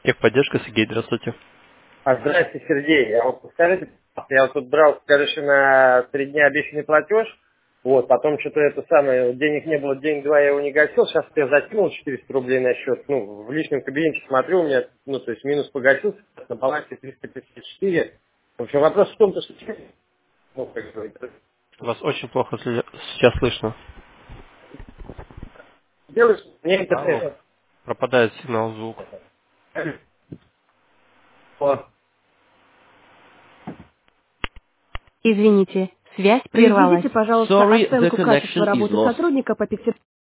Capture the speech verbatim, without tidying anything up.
Техподдержка, Сергей, здравствуйте. А, Здравствуйте, Сергей. Я вот, скажите, я вот тут брал, короче, на три дня обещанный платеж. Вот, потом что-то это самое, денег не было, день два я его не гасил. Сейчас я закинул четыреста рублей на счет. Ну, в личном кабинете смотрю, у меня, ну, то есть минус погасился, на балансе триста пятьдесят четыре. В общем, вопрос в том, что... Ну, как говорится, Вас очень плохо сли- сейчас слышно. делаешь, мне Алло. интернет. Пропадает сигнал, звук. Вот. Извините, связь прервалась. Приведите, пожалуйста, Sorry, the оценку качества connection is работы lost. сотрудника по пяти